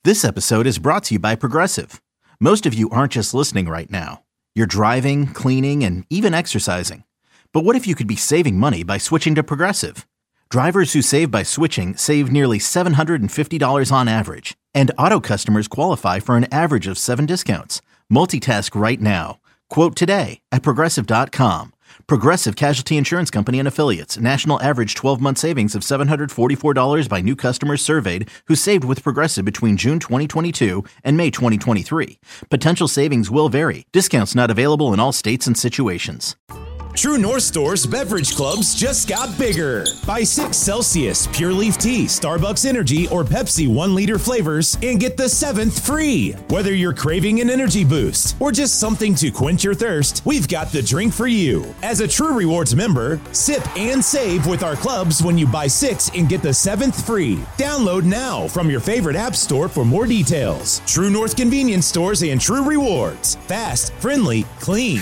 This episode is brought to you by Progressive. Most of you aren't just listening right now. You're driving, cleaning, and even exercising. But what if you could be saving money by switching to Progressive? Drivers who save by switching save nearly $750 on average. And auto customers qualify for an average of 7 discounts. Multitask right now. Quote today at Progressive.com. Progressive Casualty Insurance Company and Affiliates. National average 12-month savings of $744 by new customers surveyed who saved with Progressive between June 2022 and May 2023. Potential savings will vary. Discounts not available in all states and situations. True North Store's beverage clubs just got bigger. Buy 6 Celsius, Pure Leaf Tea, Starbucks Energy, or Pepsi 1-liter flavors and get the 7th free. Whether you're craving an energy boost or just something to quench your thirst, we've got the drink for you. As a True Rewards member, sip and save with our clubs when you buy 6 and get the 7th free. Download now from your favorite app store for more details. True North Convenience Stores and True Rewards. Fast, friendly, clean.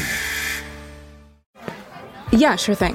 Yeah, sure thing.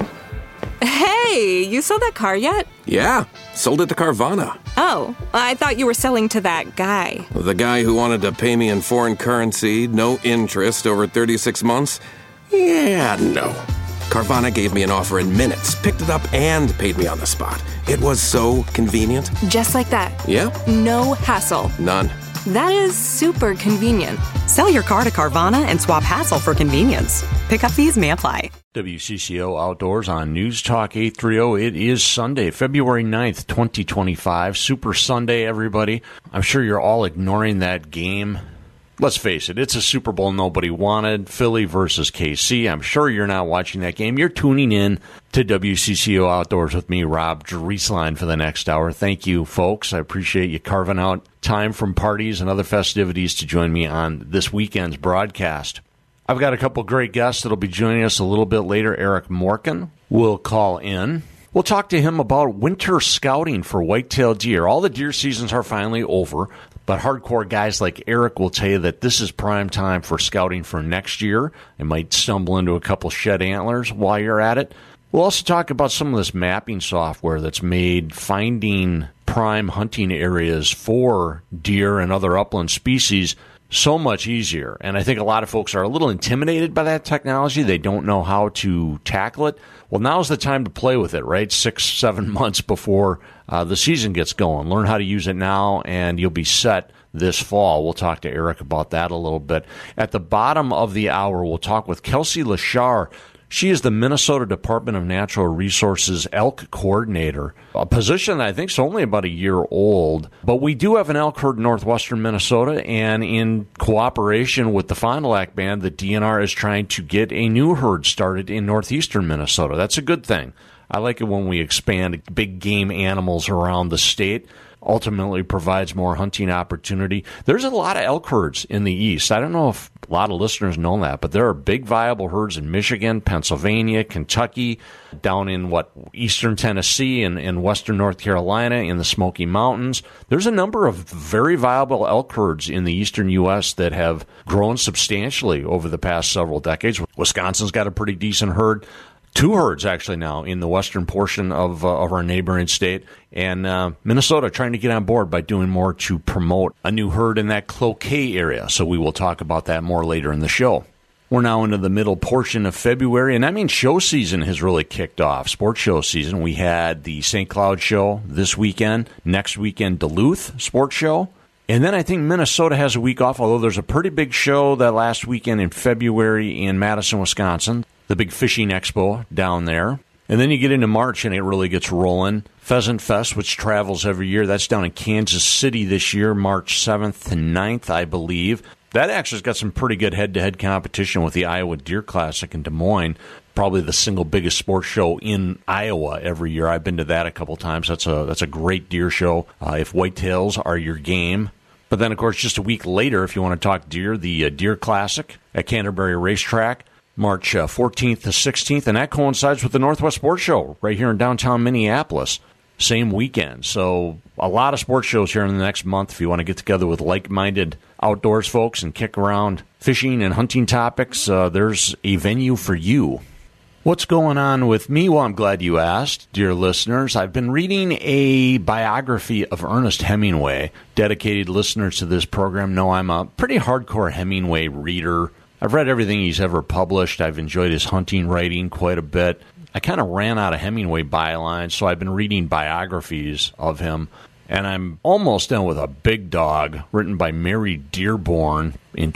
Hey, you sold that car yet? Yeah, sold it to Carvana. Oh, I thought you were selling to that guy. The guy who wanted to pay me in foreign currency, no interest, over 36 months? Yeah, no. Carvana gave me an offer in minutes, picked it up, and paid me on the spot. It was so convenient. Just like that. Yep. No hassle. None. That is super convenient. Sell your car to Carvana and swap hassle for convenience. Pickup fees may apply. WCCO Outdoors on News Talk 830. It is Sunday, February 9th, 2025. Super Sunday, everybody. I'm sure you're all ignoring that game. Let's face it, it's a Super Bowl nobody wanted, Philly versus KC. I'm sure you're not watching that game. You're tuning in to WCCO Outdoors with me, Rob Drieslein, for the next hour. Thank you, folks. I appreciate you carving out time from parties and other festivities to join me on this weekend's broadcast. I've got a couple great guests that'll be joining us a little bit later. Eric Morgan will call in. We'll talk to him about winter scouting for whitetail deer. All the deer seasons are finally over, but hardcore guys like Eric will tell you that this is prime time for scouting for next year. You might stumble into a couple shed antlers while you're at it. We'll also talk about some of this mapping software that's made finding prime hunting areas for deer and other upland species so much easier. And I think a lot of folks are a little intimidated by that technology. They don't know how to tackle it. Well, now's the time to play with it, right? 6-7 months before the season gets going. Learn how to use it now, and you'll be set this fall. We'll talk to Eric about that a little bit. At the bottom of the hour, we'll talk with Kelsey Lashar. She is the Minnesota Department of Natural Resources elk coordinator, a position that I think is only about a year old. But we do have an elk herd in northwestern Minnesota, and in cooperation with the Fond du Lac Band, the DNR is trying to get a new herd started in northeastern Minnesota. That's a good thing. I like it when we expand big game animals around the state. Ultimately provides more hunting opportunity. There's a lot of elk herds in the east. I don't know if a lot of listeners know that, but there are big viable herds in Michigan, Pennsylvania, Kentucky, down in eastern Tennessee and western North Carolina, in the Smoky Mountains. There's a number of very viable elk herds in the eastern U.S. that have grown substantially over the past several decades. Wisconsin's got a pretty decent herd. 2 herds, actually, now in the western portion of our neighboring state. And Minnesota trying to get on board by doing more to promote a new herd in that Cloquet area. So we will talk about that more later in the show. We're now into the middle portion of February, and that means show season has really kicked off. Sports show season. We had the St. Cloud show this weekend. Next weekend, Duluth Sports Show. And then I think Minnesota has a week off, although there's a pretty big show that last weekend in February in Madison, Wisconsin. The big fishing expo down there. And then you get into March and it really gets rolling. Pheasant Fest, which travels every year, that's down in Kansas City this year, March 7th to 9th, I believe. That actually has got some pretty good head-to-head competition with the Iowa Deer Classic in Des Moines. Probably the single biggest sports show in Iowa every year. I've been to that a couple times. That's a great deer show if whitetails are your game. But then, of course, just a week later, if you want to talk deer, the Deer Classic at Canterbury Racetrack. March 14th to 16th, and that coincides with the Northwest Sports Show right here in downtown Minneapolis. Same weekend. So a lot of sports shows here in the next month if you want to get together with like-minded outdoors folks and kick around fishing and hunting topics. There's a venue for you. What's going on with me? Well, I'm glad you asked, dear listeners. I've been reading a biography of Ernest Hemingway. Dedicated listeners to this program know I'm a pretty hardcore Hemingway reader. I've read everything he's ever published. I've enjoyed his hunting writing quite a bit. I kind of ran out of Hemingway bylines, so I've been reading biographies of him. And I'm almost done with A Big Dog, written by Mary Dearborn in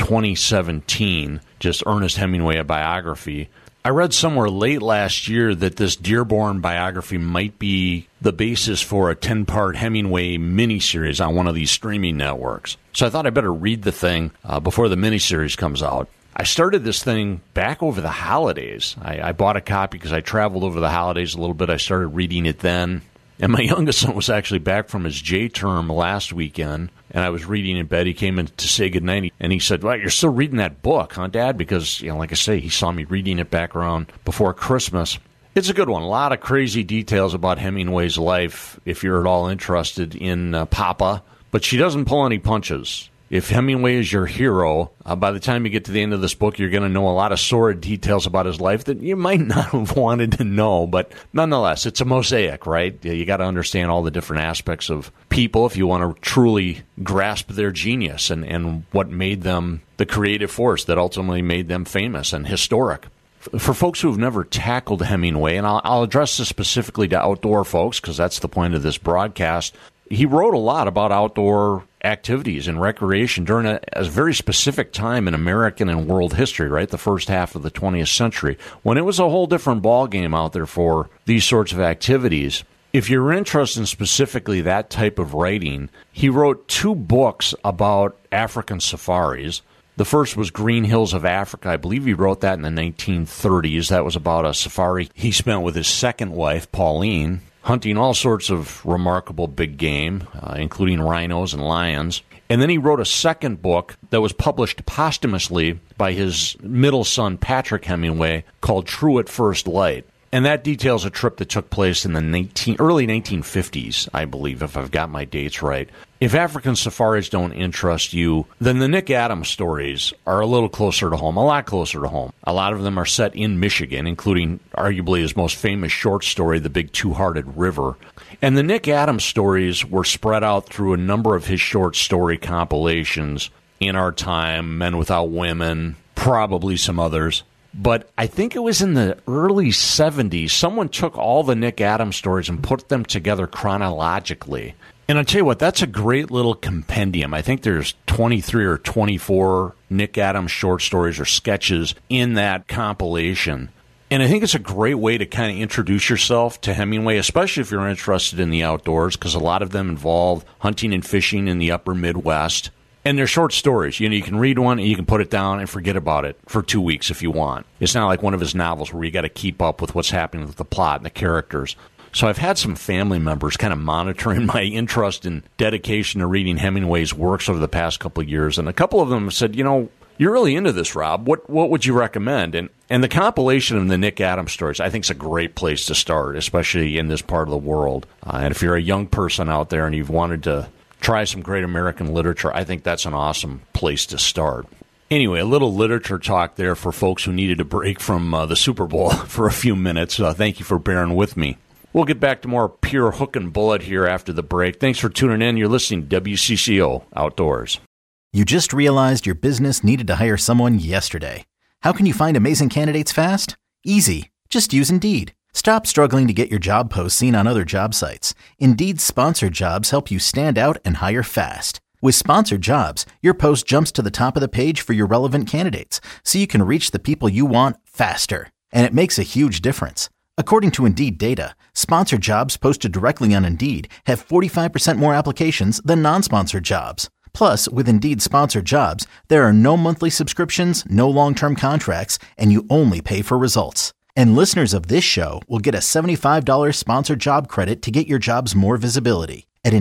2017. Just Ernest Hemingway, a biography. I read somewhere late last year that this Dearborn biography might be the basis for a 10-part Hemingway miniseries on one of these streaming networks. So I thought I'd better read the thing before the miniseries comes out. I started this thing back over the holidays. I bought a copy because I traveled over the holidays a little bit. I started reading it then. And my youngest son was actually back from his J-term last weekend, and I was reading in bed. He came in to say goodnight, and he said, "Well, you're still reading that book, huh, Dad?" Because, like I say, he saw me reading it back around before Christmas. It's a good one. A lot of crazy details about Hemingway's life, if you're at all interested in Papa. But she doesn't pull any punches. If Hemingway is your hero, by the time you get to the end of this book, you're going to know a lot of sordid details about his life that you might not have wanted to know. But nonetheless, it's a mosaic, right? You got to understand all the different aspects of people if you want to truly grasp their genius and what made them the creative force that ultimately made them famous and historic. For folks who have never tackled Hemingway, and I'll address this specifically to outdoor folks because that's the point of this broadcast, he wrote a lot about outdoor activities and recreation during a very specific time in American and world history, right? The first half of the 20th century, when it was a whole different ballgame out there for these sorts of activities. If you're interested in specifically that type of writing, he wrote 2 books about African safaris. The first was Green Hills of Africa. I believe he wrote that in the 1930s. That was about a safari he spent with his second wife, Pauline, hunting all sorts of remarkable big game, including rhinos and lions. And then he wrote a second book that was published posthumously by his middle son, Patrick Hemingway, called True at First Light. And that details a trip that took place in the early 1950s, I believe, if I've got my dates right. If African safaris don't interest you, then the Nick Adams stories are a little closer to home, a lot closer to home. A lot of them are set in Michigan, including arguably his most famous short story, The Big Two-Hearted River. And the Nick Adams stories were spread out through a number of his short story compilations, In Our Time, Men Without Women, probably some others. But I think it was in the early 70s, someone took all the Nick Adams stories and put them together chronologically. And I'll tell you what, that's a great little compendium. I think there's 23 or 24 Nick Adams short stories or sketches in that compilation. And I think it's a great way to kind of introduce yourself to Hemingway, especially if you're interested in the outdoors, because a lot of them involve hunting and fishing in the upper Midwest. And they're short stories. You can read one and you can put it down and forget about it for 2 weeks if you want. It's not like one of his novels where you got to keep up with what's happening with the plot and the characters. So I've had some family members kind of monitoring my interest and dedication to reading Hemingway's works over the past couple of years. And a couple of them have said, you're really into this, Rob. What would you recommend? And the compilation of the Nick Adams stories, I think, is a great place to start, especially in this part of the world. And if you're a young person out there and you've wanted to try some great American literature, I think that's an awesome place to start. Anyway, a little literature talk there for folks who needed a break from the Super Bowl for a few minutes. Thank you for bearing with me. We'll get back to more pure hook and bullet here after the break. Thanks for tuning in. You're listening to WCCO Outdoors. You just realized your business needed to hire someone yesterday. How can you find amazing candidates fast? Easy. Just use Indeed. Stop struggling to get your job posts seen on other job sites. Indeed's sponsored jobs help you stand out and hire fast. With sponsored jobs, your post jumps to the top of the page for your relevant candidates, so you can reach the people you want faster. And it makes a huge difference. According to Indeed data, sponsored jobs posted directly on Indeed have 45% more applications than non-sponsored jobs. Plus, with Indeed sponsored jobs, there are no monthly subscriptions, no long-term contracts, and you only pay for results. And listeners of this show will get a $75 sponsored job credit to get your jobs more visibility at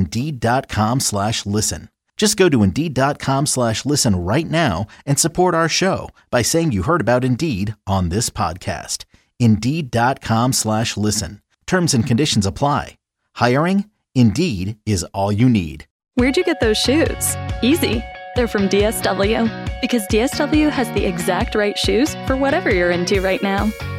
Indeed.com/listen. Just go to Indeed.com/listen right now and support our show by saying you heard about Indeed on this podcast. Indeed.com/listen. Terms and conditions apply. Hiring? Indeed is all you need. Where'd you get those shoes? Easy. They're from DSW. Because DSW has the exact right shoes for whatever you're into right now.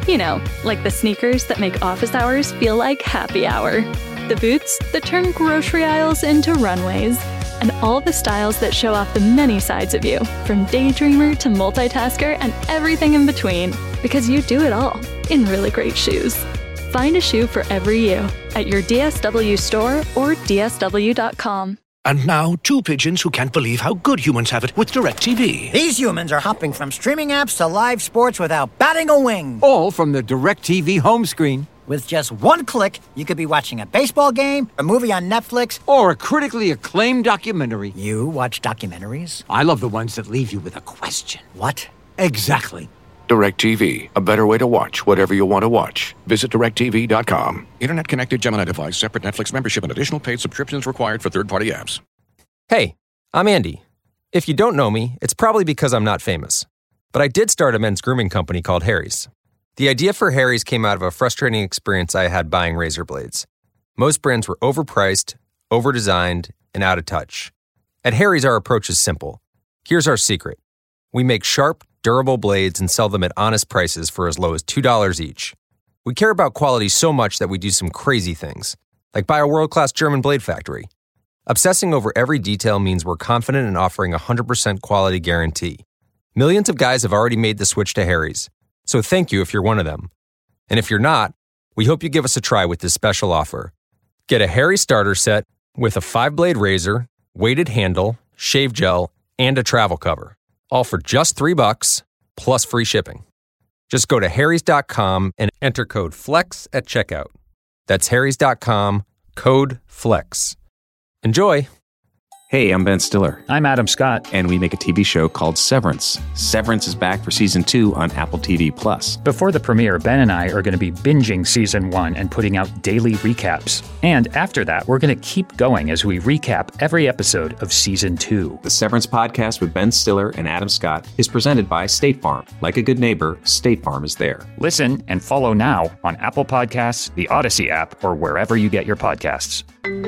You know, like the sneakers that make office hours feel like happy hour. The boots that turn grocery aisles into runways. And all the styles that show off the many sides of you, from daydreamer to multitasker and everything in between. Because you do it all in really great shoes. Find a shoe for every you at your DSW store or DSW.com. And now, two pigeons who can't believe how good humans have it with DirecTV. These humans are hopping from streaming apps to live sports without batting a wing. All from the DirecTV home screen. With just one click, you could be watching a baseball game, a movie on Netflix, or a critically acclaimed documentary. You watch documentaries? I love the ones that leave you with a question. What? Exactly. DirecTV, a better way to watch whatever you want to watch. Visit DirecTV.com. Internet-connected Gemini device, separate Netflix membership, and additional paid subscriptions required for third-party apps. Hey, I'm Andy. If you don't know me, it's probably because I'm not famous. But I did start a men's grooming company called Harry's. The idea for Harry's came out of a frustrating experience I had buying razor blades. Most brands were overpriced, overdesigned, and out of touch. At Harry's, our approach is simple. Here's our secret. We make sharp, durable blades and sell them at honest prices for as low as $2 each. We care about quality so much that we do some crazy things, like buy a world-class German blade factory. Obsessing over every detail means we're confident in offering a 100% quality guarantee. Millions of guys have already made the switch to Harry's, so thank you if you're one of them. And if you're not, we hope you give us a try with this special offer. Get a Harry's starter set with a 5-blade razor, weighted handle, shave gel, and a travel cover. All for just $3 plus free shipping. Just go to harrys.com and enter code FLEX at checkout. That's harrys.com, code FLEX. Enjoy! Hey, I'm Ben Stiller. I'm Adam Scott. And we make a TV show called Severance. Severance is back for Season 2 on Apple TV+. Before the premiere, Ben and I are going to be binging Season 1 and putting out daily recaps. And after that, we're going to keep going as we recap every episode of Season 2. The Severance podcast with Ben Stiller and Adam Scott is presented by State Farm. Like a good neighbor, State Farm is there. Listen and follow now on Apple Podcasts, the Odyssey app, or wherever you get your podcasts.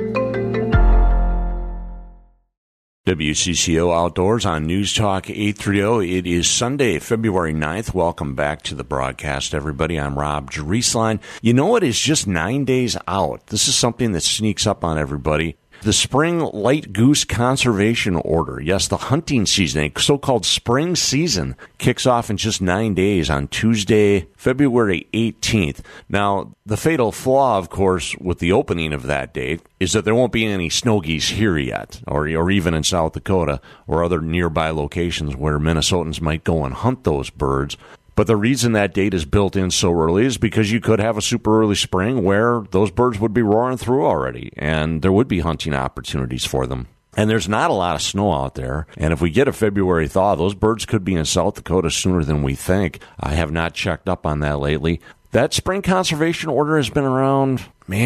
WCCO Outdoors on News Talk 830. It is Sunday, February 9th. Welcome back to the broadcast, everybody. I'm Rob Drieslein. You know what is just 9 days out? This is something that sneaks up on everybody. The Spring Light Goose Conservation Order. Yes, the hunting season, a so-called spring season, kicks off in just 9 days on Tuesday, February 18th. Now, the fatal flaw, of course, with the opening of that date is that there won't be any snow geese here yet, or even in South Dakota or other nearby locations where Minnesotans might go and hunt those birds. But the reason that date is built in so early is because you could have a super early spring where those birds would be roaring through already, and there would be hunting opportunities for them. And there's not a lot of snow out there, and if we get a February thaw, those birds could be in South Dakota sooner than we think. I have not checked up on that lately. That spring conservation order has been around,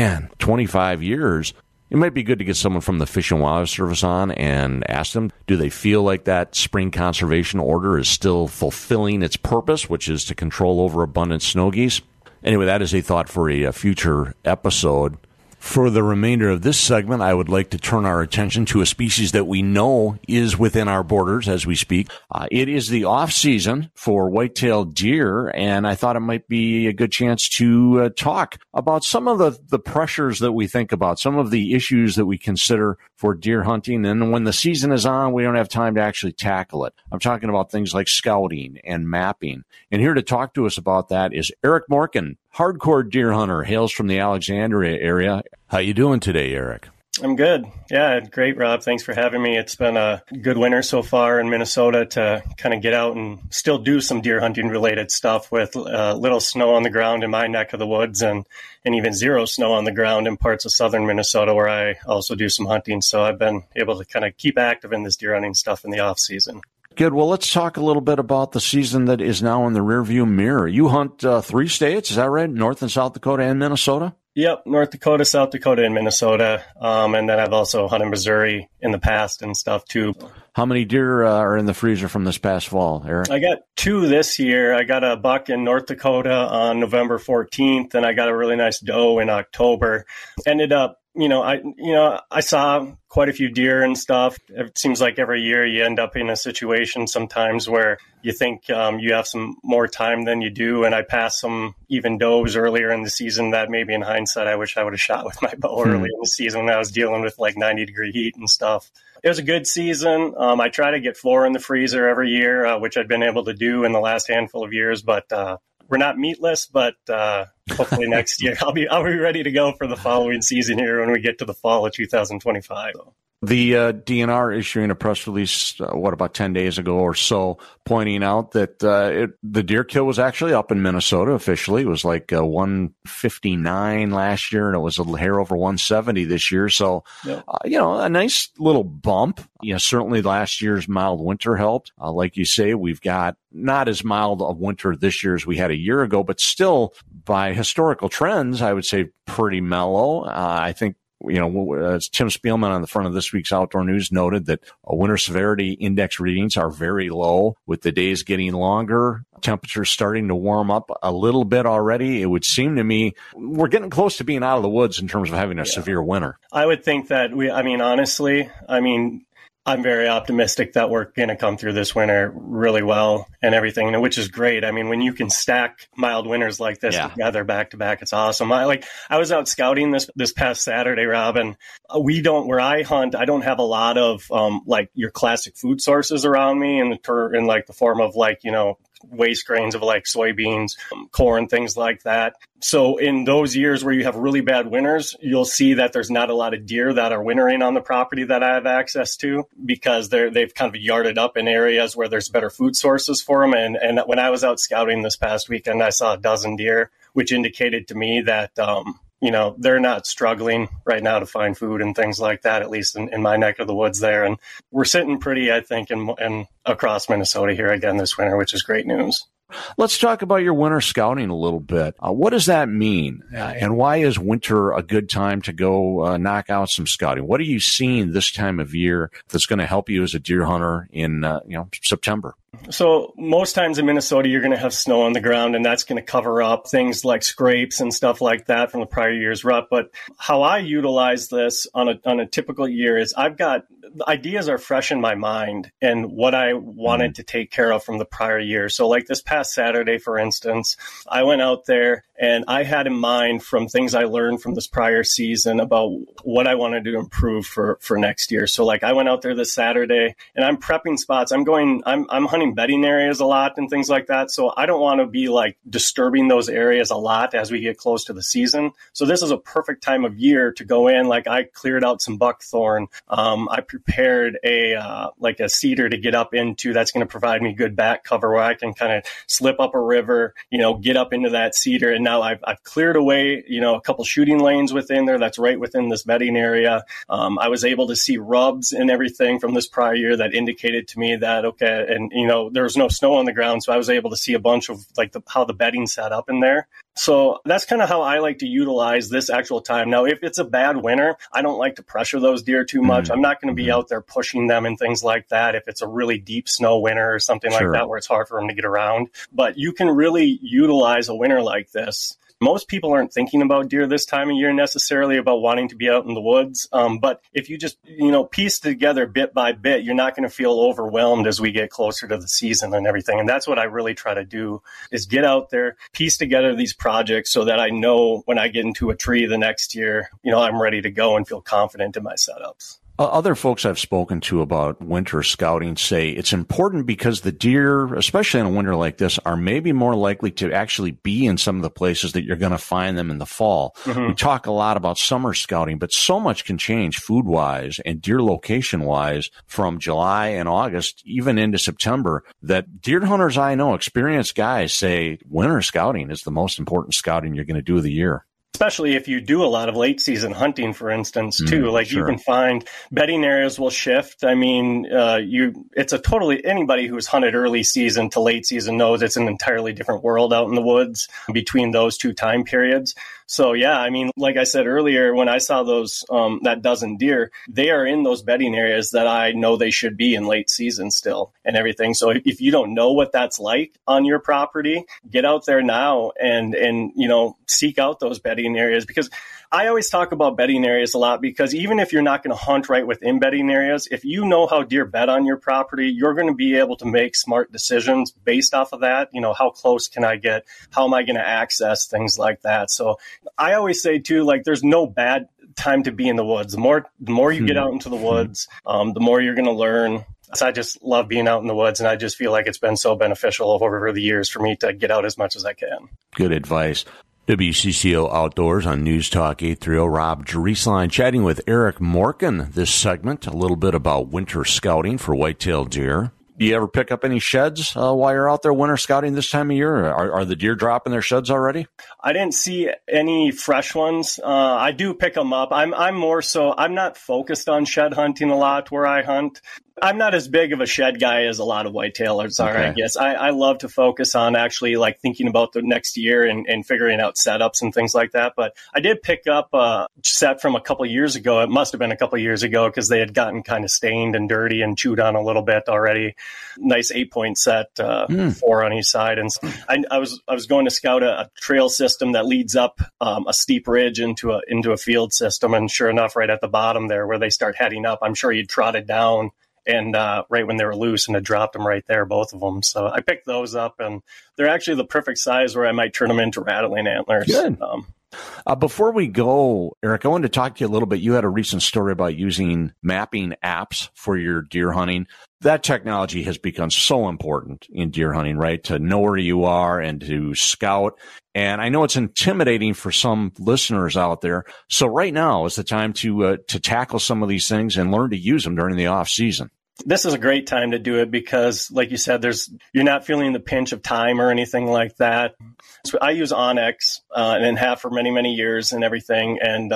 25 years. It might be good to get someone from the Fish and Wildlife Service on and ask them, do they feel like that spring conservation order is still fulfilling its purpose, which is to control overabundant snow geese? Anyway, that is a thought for a future episode. For the remainder of this segment, I would like to turn our attention to a species that we know is within our borders as we speak. It is the off-season for white-tailed deer, and I thought it might be a good chance to talk about some of the pressures that we think about, some of the issues that we consider for deer hunting. And when the season is on, we don't have time to actually tackle it. I'm talking about things like scouting and mapping. And here to talk to us about that is Eric Morken, hardcore deer hunter, hails from the Alexandria area. How you doing today, Eric? I'm good. Yeah, great, Rob. Thanks for having me. It's been a good winter so far in Minnesota to kind of get out and still do some deer hunting related stuff with little snow on the ground in my neck of the woods and even zero snow on the ground in parts of southern Minnesota where I also do some hunting. So I've been able to kind of keep active in this deer hunting stuff in the off season. Good. Well, let's talk a little bit about the season that is now in the rearview mirror. You hunt 3 states, is that right? North and South Dakota and Minnesota? Yep, North Dakota, South Dakota, and Minnesota. And then I've also hunted Missouri in the past and stuff, too. How many deer are in the freezer from this past fall, Eric? I got 2 this year. I got a buck in North Dakota on November 14th, and I got a really nice doe in October. Ended up I saw quite a few deer and stuff. It seems like every year you end up in a situation sometimes where you think you have some more time than you do. And I passed some even does earlier in the season that maybe in hindsight, I wish I would have shot with my bow early in the season when I was dealing with like 90-degree heat and stuff. It was a good season. I try to get 4 in the freezer every year, which I've been able to do in the last handful of years, but we're not meatless, but hopefully next year I'll be ready to go for the following season here when we get to the fall of 2025. The DNR issuing a press release, about 10 days ago or so, pointing out that the deer kill was actually up in Minnesota officially. It was like 159 last year, and it was a hair over 170 this year. So, a nice little bump. Certainly last year's mild winter helped. Like you say, we've got not as mild a winter this year as we had a year ago, but still by historical trends, I would say pretty mellow. I think, Tim Spielman on the front of this week's Outdoor News noted that winter severity index readings are very low, with the days getting longer, temperatures starting to warm up a little bit already. It would seem to me we're getting close to being out of the woods in terms of having a severe winter. I would think that honestly, I'm very optimistic that we're going to come through this winter really well and everything, which is great. When you can stack mild winters like this together back to back, it's awesome. I was out scouting this past Saturday, Rob, and where I hunt, I don't have a lot of your classic food sources around me in the form of waste grains of like soybeans, corn, things like that. So in those years where you have really bad winters, you'll see that there's not a lot of deer that are wintering on the property that I have access to, because they've kind of yarded up in areas where there's better food sources for them. And when I was out scouting this past weekend, I saw a dozen deer, which indicated to me that, they're not struggling right now to find food and things like that, at least in my neck of the woods there. And we're sitting pretty, I think, in across Minnesota here again this winter, which is great news. Let's talk about your winter scouting a little bit. What does that mean? And why is winter a good time to go knock out some scouting? What are you seeing this time of year that's going to help you as a deer hunter in September? So most times in Minnesota, you're going to have snow on the ground, and that's going to cover up things like scrapes and stuff like that from the prior year's rut. But how I utilize this on a typical year is I've got ideas are fresh in my mind and what I wanted to take care of from the prior year. So like this past Saturday, for instance, I went out there and I had in mind from things I learned from this prior season about what I wanted to improve for next year. So like I went out there this Saturday and I'm prepping spots. I'm hunting bedding areas a lot and things like that. So I don't want to be like disturbing those areas a lot as we get close to the season. So this is a perfect time of year to go in. Like I cleared out some buckthorn. I prepared a cedar to get up into that's going to provide me good back cover where I can kind of slip up a river, get up into that cedar. And now I've cleared away, a couple shooting lanes within there. That's right within this bedding area. I was able to see rubs and everything from this prior year that indicated to me that, okay. And, there was no snow on the ground. So I was able to see a bunch of how the bedding set up in there. So that's kind of how I like to utilize this actual time. Now, if it's a bad winter, I don't like to pressure those deer too much. I'm not going to be out there pushing them and things like that if it's a really deep snow winter or something like that where it's hard for them to get around. But you can really utilize a winter like this. Most people aren't thinking about deer this time of year necessarily about wanting to be out in the woods. But if you just, piece together bit by bit, you're not going to feel overwhelmed as we get closer to the season and everything. And that's what I really try to do is get out there, piece together these projects so that I know when I get into a tree the next year, I'm ready to go and feel confident in my setups. Other folks I've spoken to about winter scouting say it's important because the deer, especially in a winter like this, are maybe more likely to actually be in some of the places that you're going to find them in the fall. We talk a lot about summer scouting, but so much can change food-wise and deer location-wise from July and August, even into September, that deer hunters I know, experienced guys, say winter scouting is the most important scouting you're going to do of the year. Especially if you do a lot of late season hunting, for instance, too. You can find bedding areas will shift. Anybody who's hunted early season to late season knows it's an entirely different world out in the woods between those two time periods. So, yeah, like I said earlier, when I saw those, that dozen deer, they are in those bedding areas that I know they should be in late season still and everything. So if you don't know what that's like on your property, get out there now and seek out those bedding areas, because I always talk about bedding areas a lot because even if you're not going to hunt right within bedding areas, if you know how deer bed on your property, you're going to be able to make smart decisions based off of that. You know, how close can I get? How am I going to access things like that? So I always say too, like there's no bad time to be in the woods. The more you get out into the woods, the more you're going to learn. So I just love being out in the woods, and I just feel like it's been so beneficial over the years for me to get out as much as I can. Good advice. WCCO Outdoors on News Talk 830. Rob Drieslein chatting with Eric Morken this segment, a little bit about winter scouting for whitetail deer. Do you ever pick up any sheds while you're out there winter scouting this time of year? Are the deer dropping their sheds already? I didn't see any fresh ones. I do pick them up. I'm more so, I'm not focused on shed hunting a lot where I hunt. I'm not as big of a shed guy as a lot of whitetailers are, I guess. I love to focus on actually like thinking about the next year and figuring out setups and things like that. But I did pick up a set from a couple years ago. It must have been a couple years ago because they had gotten kind of stained and dirty and chewed on a little bit already. Nice 8-point set, 4 on each side. And so I was going to scout a trail system that leads up a steep ridge into a field system. And sure enough, right at the bottom there where they start heading up, I'm sure you trotted down. And right when they were loose, and I dropped them right there, both of them. So I picked those up, and they're actually the perfect size where I might turn them into rattling antlers. Good. Before we go, Eric, I wanted to talk to you a little bit. You had a recent story about using mapping apps for your deer hunting. That technology has become so important in deer hunting, right? To know where you are and to scout. And I know it's intimidating for some listeners out there. So right now is the time to tackle some of these things and learn to use them during the off season. This is a great time to do it because, like you said, you're not feeling the pinch of time or anything like that. So I use onX and have for many, many years and everything. And,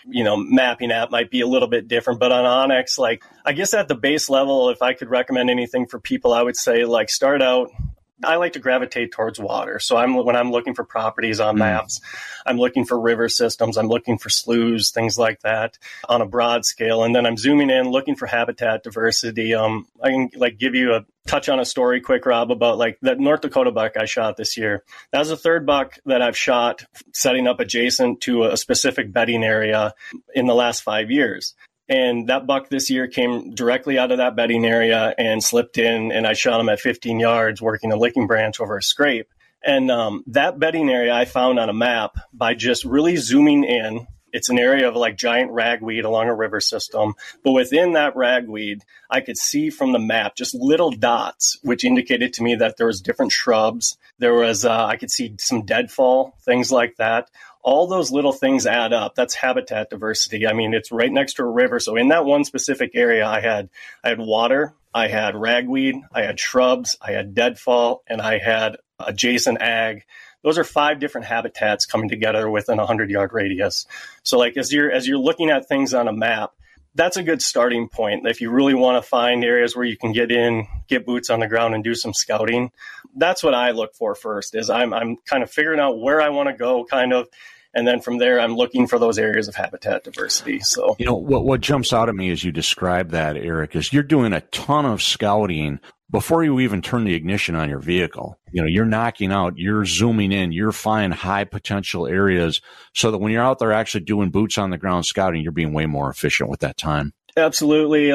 mapping app might be a little bit different. But on onX, like, I guess at the base level, if I could recommend anything for people, I would say, like, start out. I like to gravitate towards water. So when I'm looking for properties on maps, I'm looking for river systems. I'm looking for sloughs, things like that on a broad scale. And then I'm zooming in, looking for habitat diversity. I can give you a touch on a story quick, Rob, about that North Dakota buck I shot this year. That was the third buck that I've shot setting up adjacent to a specific bedding area in the last 5 years. And that buck this year came directly out of that bedding area and slipped in, and I shot him at 15 yards working a licking branch over a scrape. And that bedding area I found on a map by just really zooming in. It's an area of giant ragweed along a river system. But within that ragweed, I could see from the map just little dots, which indicated to me that there was different shrubs. There was, I could see some deadfall, things like that. All those little things add up. That's habitat diversity. I mean, it's right next to a river. So in that one specific area, I had water, I had ragweed, I had shrubs, I had deadfall, and I had adjacent ag. Those are 5 different habitats coming together within a 100-yard radius. So as you're looking at things on a map, that's a good starting point. If you really want to find areas where you can get boots on the ground and do some scouting, that's what I look for first. Is I'm kind of figuring out where I want to go, and then from there I'm looking for those areas of habitat diversity. So what jumps out at me as you describe that, Eric, is you're doing a ton of scouting before you even turn the ignition on your vehicle. You're knocking out, you're zooming in, you're finding high potential areas so that when you're out there actually doing boots on the ground scouting, you're being way more efficient with that time. Absolutely.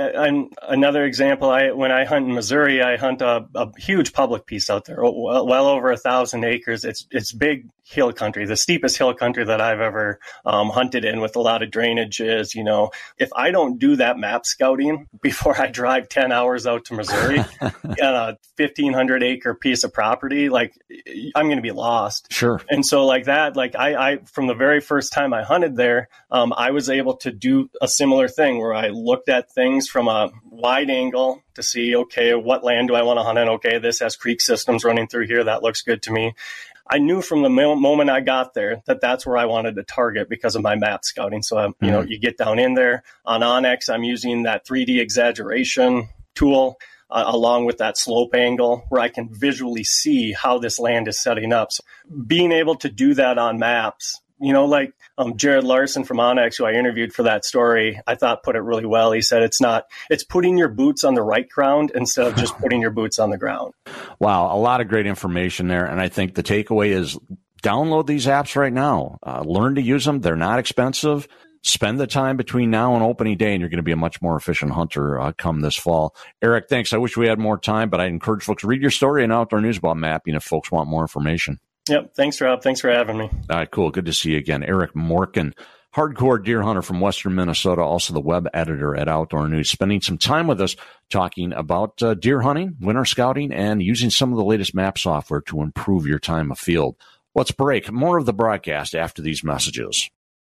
Another example, when I hunt in Missouri, I hunt a huge public piece out there, well over 1,000 acres. It's big hill country, the steepest hill country that I've ever hunted in, with a lot of drainages. If I don't do that map scouting before I drive 10 hours out to Missouri on a 1,500 acre piece of property, I'm going to be lost. Sure. And so I from the very first time I hunted there, I was able to do a similar thing where I looked at things from a wide angle to see, okay, what land do I want to hunt in? Okay, this has creek systems running through here. That looks good to me. I knew from the moment I got there that that's where I wanted to target because of my map scouting. So, you get down in there. On onX, I'm using that 3D exaggeration tool along with that slope angle where I can visually see how this land is setting up. So being able to do that on maps, Jared Larson from onX, who I interviewed for that story, I thought put it really well. He said it's putting your boots on the right ground instead of just putting your boots on the ground. Wow, a lot of great information there. And I think the takeaway is download these apps right now. Learn to use them. They're not expensive. Spend the time between now and opening day, and you're going to be a much more efficient hunter come this fall. Eric, thanks. I wish we had more time, but I encourage folks to read your story in Outdoor News about mapping if folks want more information. Yep. Thanks, Rob. Thanks for having me. All right, cool. Good to see you again. Eric Morken, hardcore deer hunter from Western Minnesota, also the web editor at Outdoor News, spending some time with us talking about deer hunting, winter scouting, and using some of the latest map software to improve your time of field. Let's break. More of the broadcast after these messages.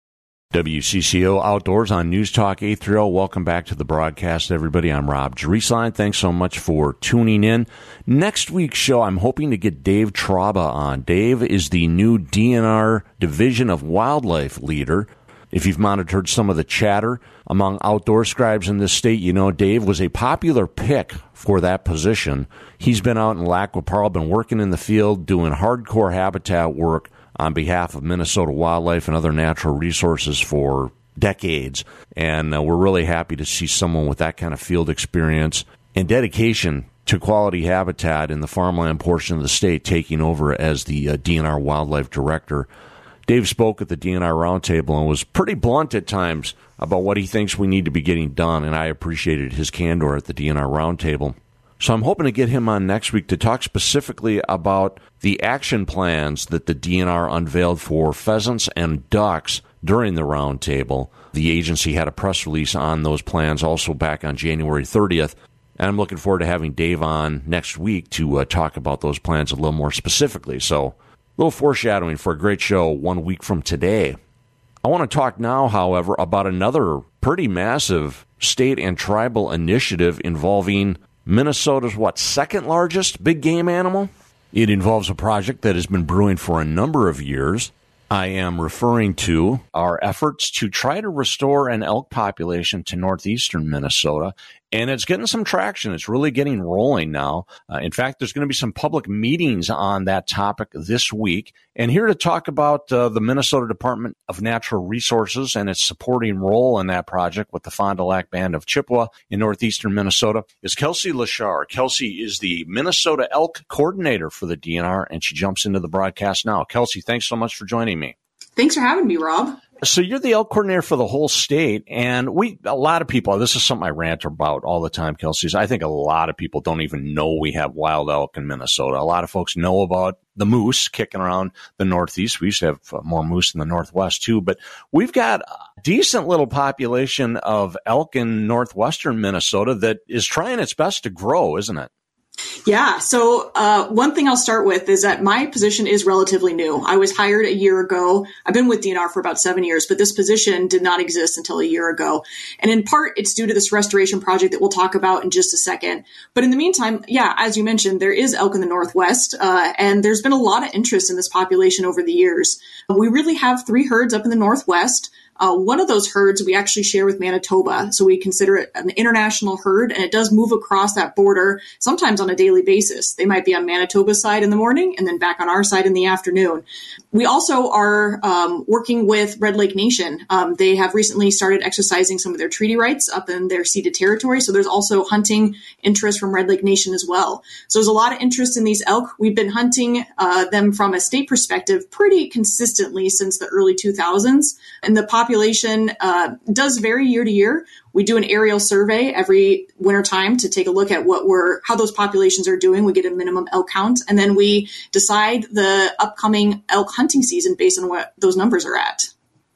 WCCO Outdoors on News Talk 830. Welcome back to the broadcast, everybody. I'm Rob Drieslein. Thanks so much for tuning in. Next week's show, I'm hoping to get Dave Traba on. Dave is the new DNR Division of Wildlife leader. If you've monitored some of the chatter among outdoor scribes in this state, you know Dave was a popular pick for that position. He's been out in Lac qui Parle, been working in the field, doing hardcore habitat work on behalf of Minnesota wildlife and other natural resources for decades. And we're really happy to see someone with that kind of field experience and dedication to quality habitat in the farmland portion of the state taking over as the DNR wildlife director. Dave spoke at the DNR roundtable and was pretty blunt at times about what he thinks we need to be getting done, and I appreciated his candor at the DNR roundtable. So I'm hoping to get him on next week to talk specifically about the action plans that the DNR unveiled for pheasants and ducks during the roundtable. The agency had a press release on those plans also back on January 30th, and I'm looking forward to having Dave on next week to talk about those plans a little more specifically. So a little foreshadowing for a great show 1 week from today. I want to talk now, however, about another pretty massive state and tribal initiative involving Minnesota's, second largest big game animal? It involves a project that has been brewing for a number of years. I am referring to our efforts to try to restore an elk population to northeastern Minnesota, and it's getting some traction. It's really getting rolling now. In fact, there's going to be some public meetings on that topic this week. And here to talk about the Minnesota Department of Natural Resources and its supporting role in that project with the Fond du Lac Band of Chippewa in northeastern Minnesota is Kelsey Lashar. Kelsey is the Minnesota Elk Coordinator for the DNR, and she jumps into the broadcast now. Kelsey, thanks so much for joining me. Thanks for having me, Rob. So you're the elk coordinator for the whole state, and a lot of people, this is something I rant about all the time, Kelsey, I think a lot of people don't even know we have wild elk in Minnesota. A lot of folks know about the moose kicking around the Northeast. We used to have more moose in the Northwest too, but we've got a decent little population of elk in northwestern Minnesota that is trying its best to grow, isn't it? Yeah. So one thing I'll start with is that my position is relatively new. I was hired a year ago. I've been with DNR for about 7 years, but this position did not exist until a year ago. And in part, it's due to this restoration project that we'll talk about in just a second. But in the meantime, yeah, as you mentioned, there is elk in the Northwest, and there's been a lot of interest in this population over the years. We really have 3 herds up in the Northwest. One of those herds we actually share with Manitoba, so we consider it an international herd, and it does move across that border sometimes on a daily basis. They might be on Manitoba's side in the morning and then back on our side in the afternoon. We also are working with Red Lake Nation. They have recently started exercising some of their treaty rights up in their ceded territory, so there's also hunting interest from Red Lake Nation as well. So there's a lot of interest in these elk. We've been hunting them from a state perspective pretty consistently since the early 2000s, and the population does vary year to year. We do an aerial survey every wintertime to take a look at how those populations are doing. We get a minimum elk count, and then we decide the upcoming elk hunting season based on what those numbers are at.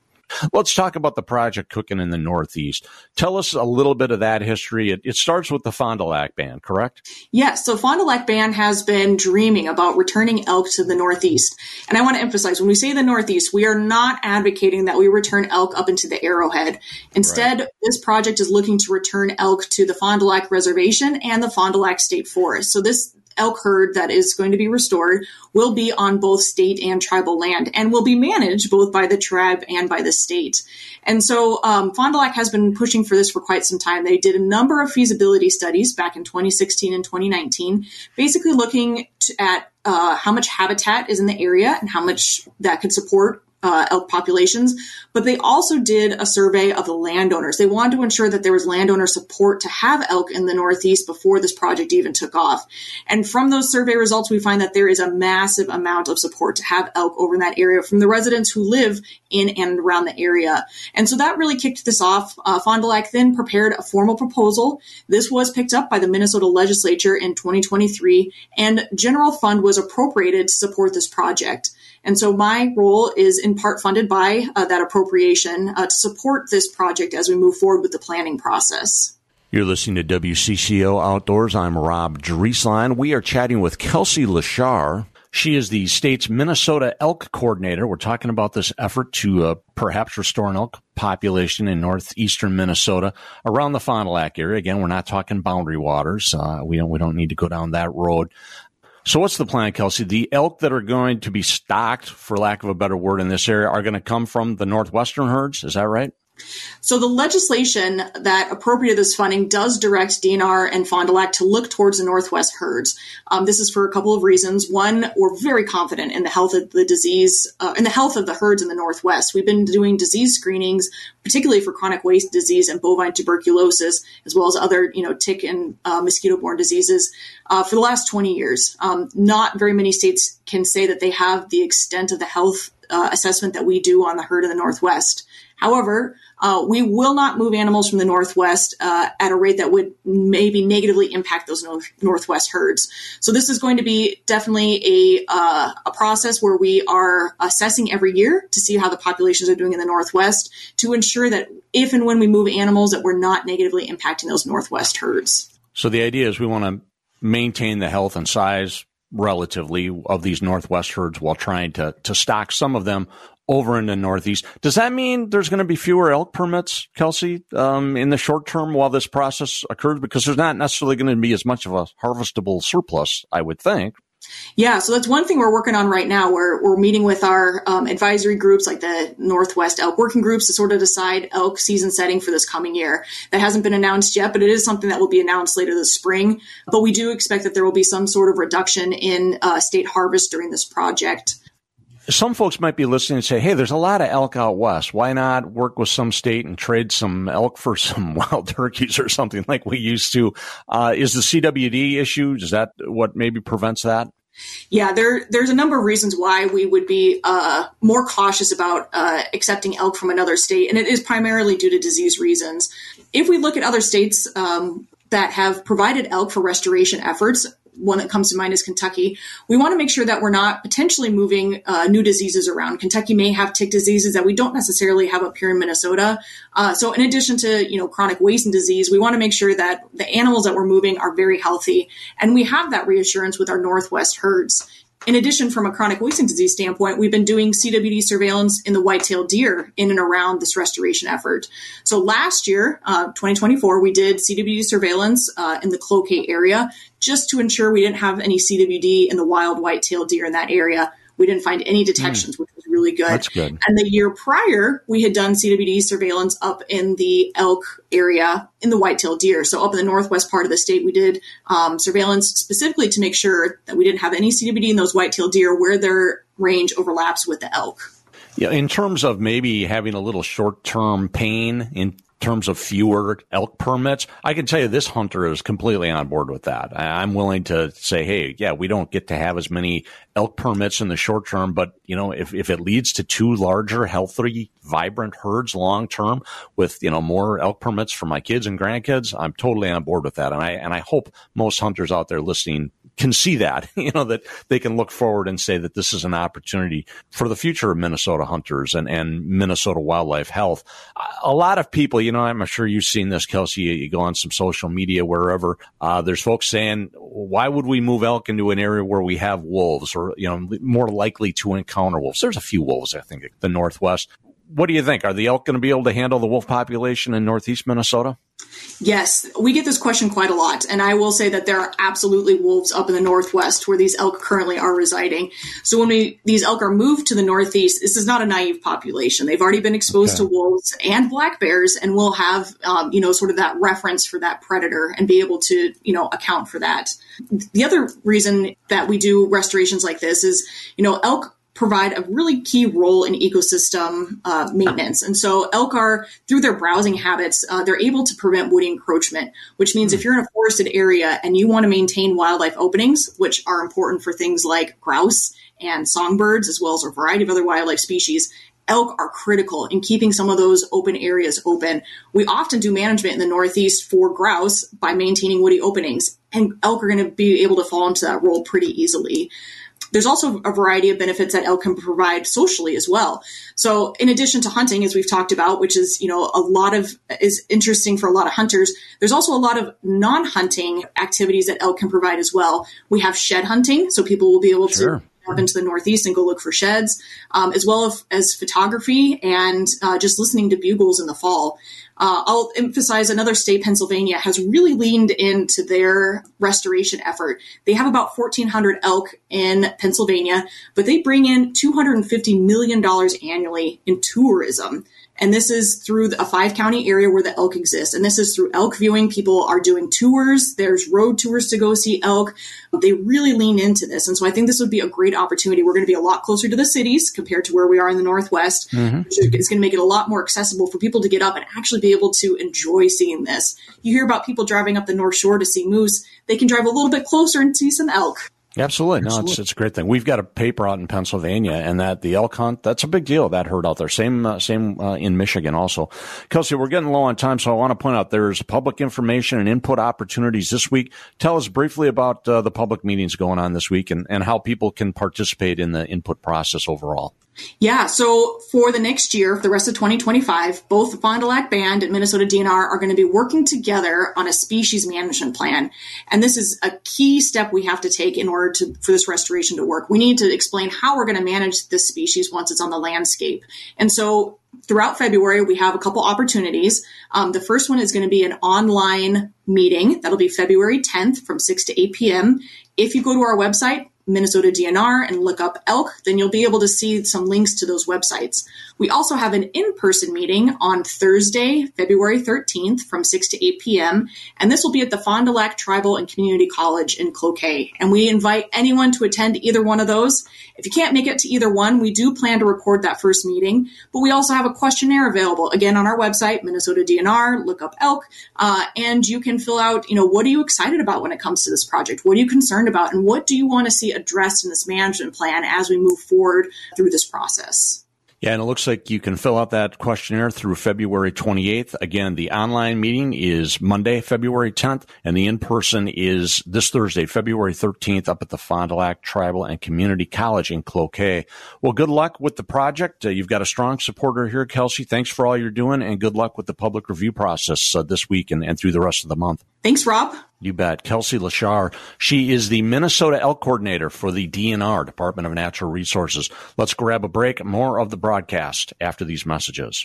Let's talk about the project cooking in the Northeast. Tell us a little bit of that history. It starts with the Fond du Lac Band, correct? Yes. So Fond du Lac Band has been dreaming about returning elk to the Northeast. And I want to emphasize, when we say the Northeast, we are not advocating that we return elk up into the Arrowhead. Instead, This project is looking to return elk to the Fond du Lac Reservation and the Fond du Lac State Forest. So this elk herd that is going to be restored will be on both state and tribal land and will be managed both by the tribe and by the state. And so Fond du Lac has been pushing for this for quite some time. They did a number of feasibility studies back in 2016 and 2019, basically looking at how much habitat is in the area and how much that could support elk populations, but they also did a survey of the landowners. They wanted to ensure that there was landowner support to have elk in the Northeast before this project even took off. And from those survey results, we find that there is a massive amount of support to have elk over in that area from the residents who live in and around the area. And so that really kicked this off. Fond du Lac then prepared a formal proposal. This was picked up by the Minnesota legislature in 2023, and general fund was appropriated to support this project. And so my role is in part funded by that appropriation to support this project as we move forward with the planning process. You're listening to WCCO Outdoors. I'm Rob Drieslein. We are chatting with Kelsey Lashar. She is the state's Minnesota elk coordinator. We're talking about this effort to perhaps restore an elk population in northeastern Minnesota around the Fond du Lac area. Again, we're not talking boundary waters. We don't need to go down that road. So what's the plan, Kelsey? The elk that are going to be stocked, for lack of a better word, in this area are going to come from the northwestern herds. Is that right? So the legislation that appropriated this funding does direct DNR and Fond du Lac to look towards the Northwest herds. This is for a couple of reasons. One, we're very confident in the health of the disease, in the health of the herds in the Northwest. We've been doing disease screenings, particularly for chronic wasting disease and bovine tuberculosis, as well as other, tick and mosquito-borne diseases, for the last 20 years. Not very many states can say that they have the extent of the health assessment that we do on the herd in the Northwest. However, we will not move animals from the Northwest at a rate that would maybe negatively impact those Northwest herds. So this is going to be definitely a process where we are assessing every year to see how the populations are doing in the Northwest to ensure that if and when we move animals that we're not negatively impacting those Northwest herds. So the idea is we want to maintain the health and size relatively of these Northwest herds while trying to stock some of them over in the Northeast. Does that mean there's going to be fewer elk permits, Kelsey, in the short term while this process occurs? Because there's not necessarily going to be as much of a harvestable surplus, I would think. Yeah, so that's one thing we're working on right now. We're meeting with our advisory groups like the Northwest Elk Working Groups to sort of decide elk season setting for this coming year. That hasn't been announced yet, but it is something that will be announced later this spring. But we do expect that there will be some sort of reduction in state harvest during this project. Some folks might be listening and say, hey, there's a lot of elk out west. Why not work with some state and trade some elk for some wild turkeys or something like we used to? Is the CWD issue, is that what maybe prevents that? Yeah, there's a number of reasons why we would be more cautious about accepting elk from another state, and it is primarily due to disease reasons. If we look at other states that have provided elk for restoration efforts, one that comes to mind is Kentucky. We want to make sure that we're not potentially moving new diseases around. Kentucky may have tick diseases that we don't necessarily have up here in Minnesota. So in addition to, chronic wasting disease, we want to make sure that the animals that we're moving are very healthy. And we have that reassurance with our Northwest herds. In addition, from a chronic wasting disease standpoint, we've been doing CWD surveillance in the white-tailed deer in and around this restoration effort. So last year, 2024, we did CWD surveillance in the Cloquet area just to ensure we didn't have any CWD in the wild white-tailed deer in that area. We didn't find any detections, which was really good. That's good. And the year prior, we had done CWD surveillance up in the elk area in the white-tailed deer. So up in the northwest part of the state, we did surveillance specifically to make sure that we didn't have any CWD in those white-tailed deer where their range overlaps with the elk. Yeah, in terms of maybe having a little short-term pain in terms of fewer elk permits, I can tell you this hunter is completely on board with that. I'm willing to say, hey, yeah, we don't get to have as many elk permits in the short term, but if it leads to two larger, healthy, vibrant herds long term with more elk permits for my kids and grandkids, I'm totally on board with that. And I hope most hunters out there listening can see that, that they can look forward and say that this is an opportunity for the future of Minnesota hunters and Minnesota wildlife health. A lot of people, I'm sure you've seen this, Kelsey, you go on some social media, wherever, there's folks saying, why would we move elk into an area where we have wolves or, more likely to encounter wolves? There's a few wolves, I think, in the Northwest. What do you think? Are the elk going to be able to handle the wolf population in Northeast Minnesota? Yes, we get this question quite a lot. And I will say that there are absolutely wolves up in the Northwest where these elk currently are residing. So when these elk are moved to the Northeast, this is not a naive population. They've already been exposed to wolves and black bears and will have, sort of that reference for that predator and be able to, account for that. The other reason that we do restorations like this is, elk provide a really key role in ecosystem maintenance. And so elk are, through their browsing habits, they're able to prevent woody encroachment, which means if you're in a forested area and you want to maintain wildlife openings, which are important for things like grouse and songbirds, as well as a variety of other wildlife species, elk are critical in keeping some of those open areas open. We often do management in the Northeast for grouse by maintaining woody openings, and elk are going to be able to fall into that role pretty easily. There's also a variety of benefits that elk can provide socially as well. So in addition to hunting, as we've talked about, which is, is interesting for a lot of hunters, there's also a lot of non-hunting activities that elk can provide as well. We have shed hunting, so people will be able to up into the Northeast and go look for sheds, as well as photography and just listening to bugles in the fall. I'll emphasize another state, Pennsylvania, has really leaned into their restoration effort. They have about 1,400 elk in Pennsylvania, but they bring in $250 million annually in tourism. And this is through a 5-county area where the elk exist. And this is through elk viewing. People are doing tours. There's road tours to go see elk. They really lean into this. And so I think this would be a great opportunity. We're going to be a lot closer to the cities compared to where we are in the Northwest. Which is going to make it a lot more accessible for people to get up and actually be able to enjoy seeing this. You hear about people driving up the North Shore to see moose. They can drive a little bit closer and see some elk. Absolutely. No, it's a great thing. We've got a paper out in Pennsylvania, and that the elk hunt, that's a big deal, that herd out there. Same in Michigan also. Kelsey, we're getting low on time, so I want to point out there's public information and input opportunities this week. Tell us briefly about the public meetings going on this week and how people can participate in the input process overall. Yeah, so for the next year, for the rest of 2025, both the Fond du Lac Band and Minnesota DNR are going to be working together on a species management plan. And this is a key step we have to take in order for this restoration to work. We need to explain how we're going to manage this species once it's on the landscape. And so throughout February, we have a couple opportunities. The first one is going to be an online meeting. That'll be February 10th from 6 to 8 p.m. If you go to our website, Minnesota DNR, and look up elk, then you'll be able to see some links to those websites. We also have an in-person meeting on Thursday, February 13th from 6 to 8 p.m. And this will be at the Fond du Lac Tribal and Community College in Cloquet. And we invite anyone to attend either one of those. If you can't make it to either one, we do plan to record that first meeting, but we also have a questionnaire available, again, on our website, Minnesota DNR, look up elk, and you can fill out, what are you excited about when it comes to this project? What are you concerned about? And what do you want to see addressed in this management plan as we move forward through this process? Yeah, and it looks like you can fill out that questionnaire through February 28th. Again, the online meeting is Monday, February 10th, and the in-person is this Thursday, February 13th, up at the Fond du Lac Tribal and Community College in Cloquet. Well, good luck with the project. You've got a strong supporter here, Kelsey. Thanks for all you're doing, and good luck with the public review process this week and through the rest of the month. Thanks, Rob. You bet. Kelsey Lashar. She is the Minnesota Elk Coordinator for the DNR, Department of Natural Resources. Let's grab a break. More of the broadcast after these messages.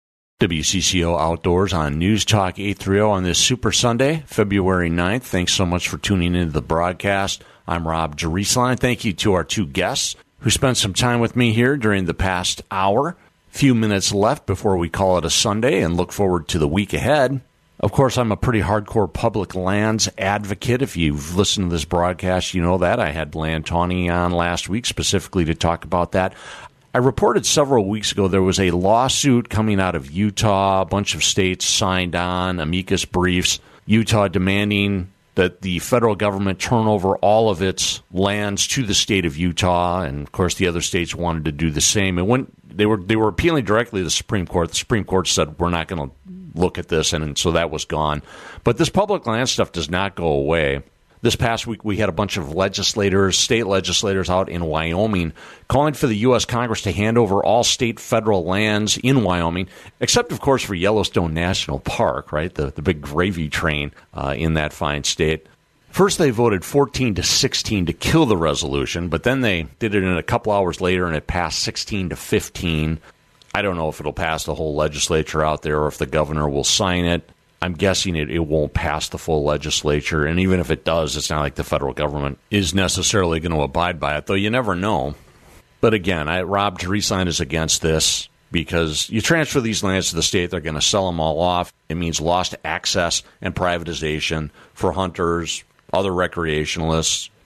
WCCO Outdoors on News Talk 830 on this Super Sunday, February 9th. Thanks so much for tuning into the broadcast. I'm Rob Jerusalem. Thank you to our two guests who spent some time with me here during the past hour. Few minutes left before we call it a Sunday and look forward to the week ahead. Of course, I'm a pretty hardcore public lands advocate. If you've listened to this broadcast, you know that. I had Land Tawney on last week specifically to talk about that. I reported several weeks ago there was a lawsuit coming out of Utah. A bunch of states signed on amicus briefs. Utah demanding that the federal government turn over all of its lands to the state of Utah. And, of course, the other states wanted to do the same. And when they were appealing directly to the Supreme Court, the Supreme Court said, we're not going to look at this, and so that was gone. But this public land stuff does not go away. This past week, we had a bunch of state legislators out in Wyoming calling for the U.S. Congress to hand over all state federal lands in Wyoming, except, of course, for Yellowstone National Park, right, the big gravy train in that fine state. First, they voted 14-16 to kill the resolution, but then they did it in a couple hours later, and it passed 16-15. I don't know if it'll pass the whole legislature out there or if the governor will sign it. I'm guessing it won't pass the full legislature, and even if it does, it's not like the federal government is necessarily going to abide by it, though you never know. But again, Rob Jerusalem is against this because you transfer these lands to the state, they're going to sell them all off. It means lost access and privatization for hunters, other recreationalists,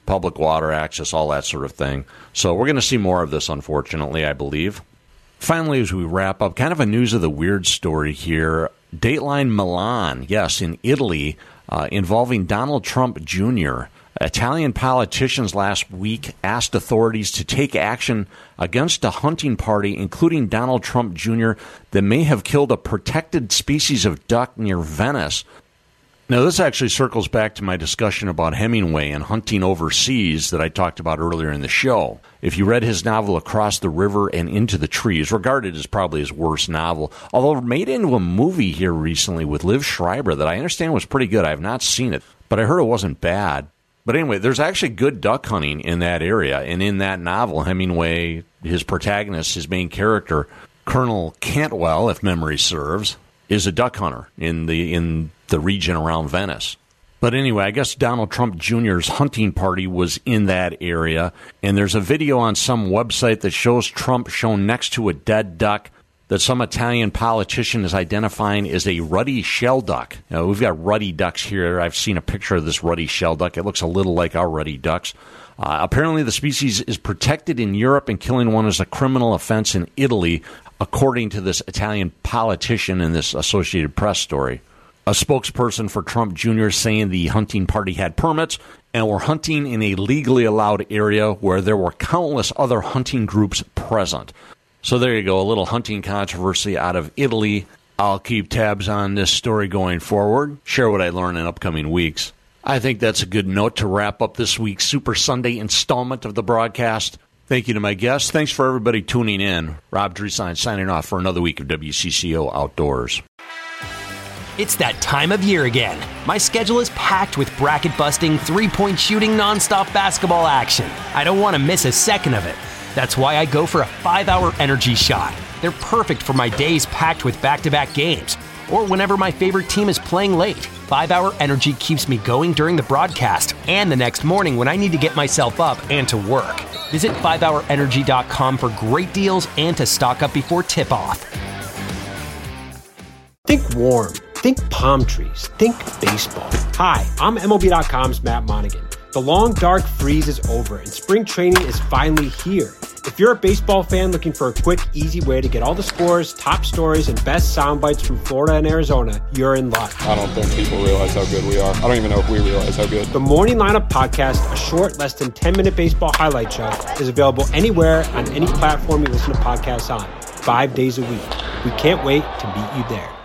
public water access, all that sort of thing. So we're going to see more of this, unfortunately, I believe. Finally, as we wrap up, kind of a news of the weird story here. Dateline Milan, yes, in Italy, involving Donald Trump Jr. Italian politicians last week asked authorities to take action against a hunting party, including Donald Trump Jr., that may have killed a protected species of duck near Venice. Now, this actually circles back to my discussion about Hemingway and hunting overseas that I talked about earlier in the show. If you read his novel Across the River and Into the Trees, regarded as probably his worst novel, although made into a movie here recently with Liv Schreiber that I understand was pretty good. I have not seen it, but I heard it wasn't bad. But anyway, there's actually good duck hunting in that area, and in that novel, Hemingway, his protagonist, his main character, Colonel Cantwell, if memory serves, is a duck hunter in the region around Venice. But anyway, I guess Donald Trump Jr.'s hunting party was in that area, and there's a video on some website that shows Trump shown next to a dead duck that some Italian politician is identifying as a ruddy shell duck. Now, we've got ruddy ducks here. I've seen a picture of this ruddy shell duck. It looks a little like our ruddy ducks. Apparently, the species is protected in Europe, and killing one is a criminal offense in Italy, according to this Italian politician in this Associated Press story. A spokesperson for Trump Jr. saying the hunting party had permits and were hunting in a legally allowed area where there were countless other hunting groups present. So there you go, a little hunting controversy out of Italy. I'll keep tabs on this story going forward, share what I learn in upcoming weeks. I think that's a good note to wrap up this week's Super Sunday installment of the broadcast. Thank you to my guests. Thanks for everybody tuning in. Rob Drieslein signing off for another week of WCCO Outdoors. It's that time of year again. My schedule is packed with bracket-busting, three-point shooting, nonstop basketball action. I don't want to miss a second of it. That's why I go for a 5-hour energy shot. They're perfect for my days packed with back-to-back games, or whenever my favorite team is playing late. 5-hour energy keeps me going during the broadcast and the next morning when I need to get myself up and to work. Visit 5hourenergy.com for great deals and to stock up before tip-off. Think warm. Think palm trees. Think baseball. Hi, I'm MLB.com's Matt Monaghan. The long, dark freeze is over, and spring training is finally here. If you're a baseball fan looking for a quick, easy way to get all the scores, top stories, and best sound bites from Florida and Arizona, you're in luck. I don't think people realize how good we are. I don't even know if we realize how good. The Morning Lineup Podcast, a short, less than 10-minute baseball highlight show, is available anywhere on any platform you listen to podcasts on, 5 days a week. We can't wait to meet you there.